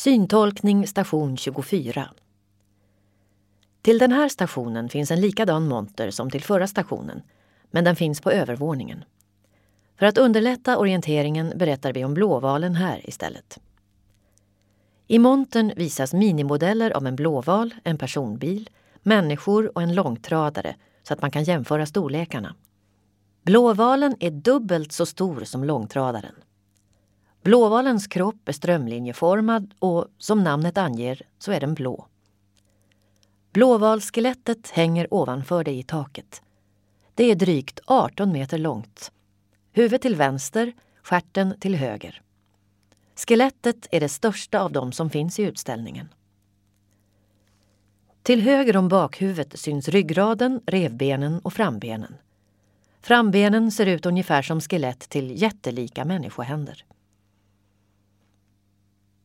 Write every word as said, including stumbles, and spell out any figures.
Syntolkning station tjugofyra. Till den här stationen finns en likadan monter som till förra stationen, men den finns på övervåningen. För att underlätta orienteringen berättar vi om blåvalen här istället. I montern visas minimodeller av en blåval, en personbil, människor och en långtradare så att man kan jämföra storlekarna. Blåvalen är dubbelt så stor som långtradaren. Blåvalens kropp är strömlinjeformad och som namnet anger så är den blå. Blåvalskelettet hänger ovanför det i taket. Det är drygt arton meter långt. Huvudet till vänster, stjärten till höger. Skelettet är det största av dem som finns i utställningen. Till höger om bakhuvudet syns ryggraden, revbenen och frambenen. Frambenen ser ut ungefär som skelett till jättelika människohänder.